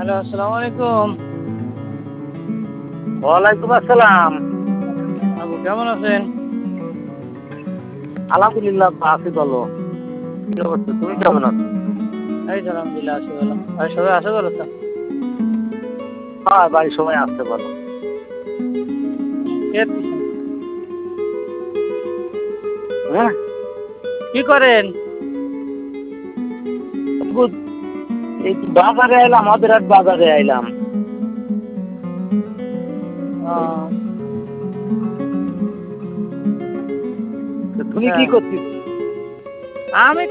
Hello, আসসালামু আলাইকুম। ওয়ালাইকুম আসসালাম। আবু কেমন আছেন? আলহামদুলিল্লাহ আছি ভালো। কি অবস্থা? তুমি কেমন আছো? এই তো আলহামদুলিল্লাহ আছি ভালো। আর সবাই আছে ভালো তো? হ্যাঁ, বাড়ির সবাই আসতে ভালো। কে দিছেন? হ্যাঁ, কি করেন? এই বাজারে এলাম, আমাদের হাট বাজারে আইলাম। আহ, তো তুমি আচ্ছা। কি করছিস? আমি